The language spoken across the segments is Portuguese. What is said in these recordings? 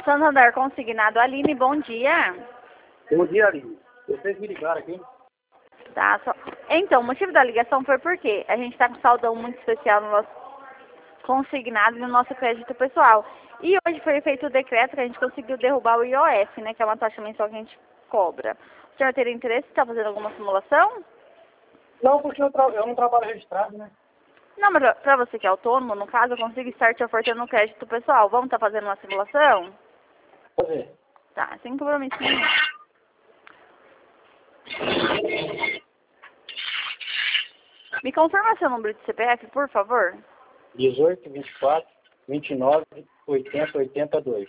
Santander Consignado, Aline, bom dia. Bom dia, Aline. Vocês me ligaram aqui? Tá, Então, o motivo da ligação foi porque a gente está com um saldão muito especial no nosso consignado e no nosso crédito pessoal. E hoje foi feito o decreto que a gente conseguiu derrubar o IOF, né, que é uma taxa mensal que a gente cobra. O senhor teria interesse em estar fazendo alguma simulação? Não, porque eu não trabalho registrado, né? Não, mas pra você que é autônomo, no caso, eu consigo estar te ofertando um crédito pessoal. Vamos estar fazendo uma simulação? Fazer. Tá, sem compromisso nenhum. Me confirma seu número de CPF, por favor. 18, 24, 29, 80, 82.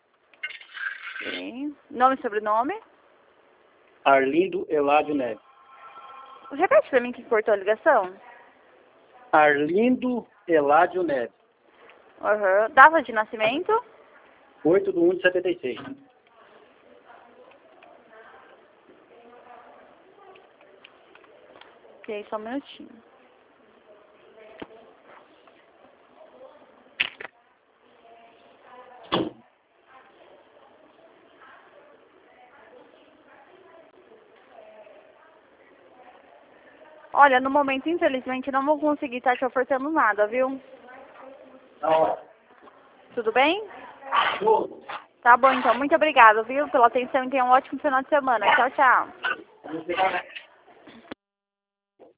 Ok. Nome e sobrenome? Arlindo Eládio Neves. Repete pra mim que cortou a ligação. Arlindo Eládio Neves. Uhum. Data de nascimento? 8/1/76. Ok, só um minutinho. Olha, no momento, infelizmente, não vou conseguir estar te ofertando nada, viu? Não. Tudo bem? Tudo. Tá bom, então. Muito obrigada, viu, pela atenção e tenha um ótimo final de semana. Tchau, tchau.